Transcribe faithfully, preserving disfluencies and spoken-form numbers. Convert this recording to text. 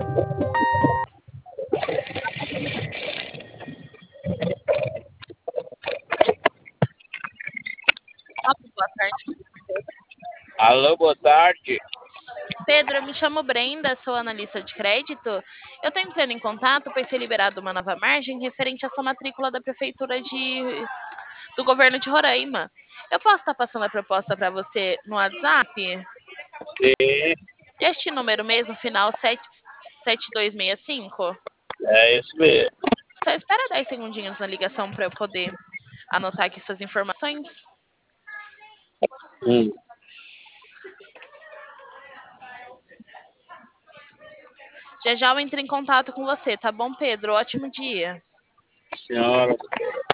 Boa tarde. Alô, boa tarde. Pedro, eu me chamo Brenda, sou analista de crédito. Eu estou entrando em contato para ser liberado uma nova margem referente à sua matrícula da Prefeitura de, do Governo de Roraima. Eu posso estar passando a proposta para você no WhatsApp? Sim, Este número mesmo, final sete dois seis cinco? é isso mesmo. Só espera dez segundinhos na ligação para eu poder anotar aqui suas informações. Hum. Já já eu entro em contato com você, tá bom, Pedro? Ótimo dia. Senhora.